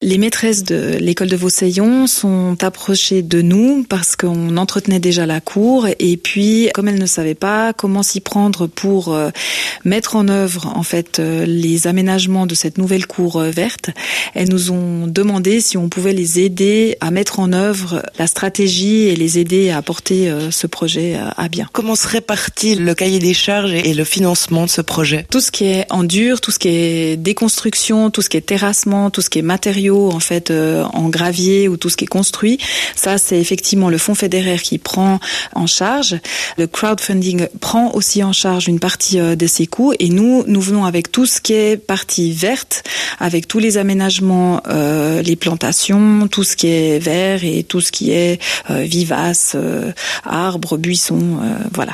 Les maîtresses de l'école de Vauseillon sont approchées de nous parce qu'on entretenait déjà la cour et puis comme elles ne savaient pas comment s'y prendre pour mettre en œuvre en fait les aménagements de cette nouvelle cour verte, elles nous ont demandé si on pouvait les aider à mettre en œuvre la stratégie et les aider à porter ce projet à bien. Comment se répartit le cahier des charges et le financement de ce projet? Tout ce qui est en dur, tout ce qui est déconstruction, tout ce qui est terrassement, tout ce qui est matériaux en fait en gravier ou tout ce qui est construit, ça c'est effectivement le Fonds fédéraire qui prend en charge. Le crowdfunding prend aussi en charge une partie de ces coûts et nous venons avec tout ce qui est partie verte, avec tous les aménagements, les plantations, tout ce qui est vert et tout ce qui est vivace, arbres, buissons, voilà.